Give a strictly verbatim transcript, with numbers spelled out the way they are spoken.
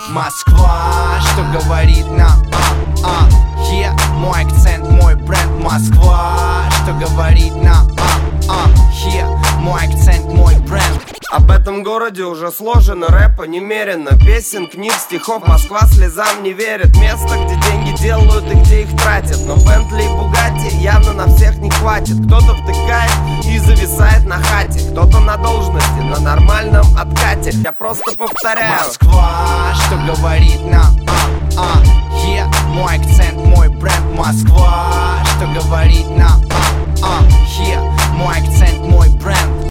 Москва, что говорит на а, а, е, мой акцент, мой бренд. Москва, что говорит на а, а, е, мой акцент, мой бренд. Об этом городе уже сложено рэпа немерено. Песен, книг, стихов, Москва слезам не верит. Место, где деньги делают и где их тратят. Но Бентли и Бугатти явно на всех не хватит. Кто-то втыкает и зависает на хате, кто-то на должности, на нормальном откате. Я просто повторяю: Москва, что говорит на а, а, е, мой акцент, мой бренд. Москва, что говорит на а, а, е, мой акцент, мой бренд.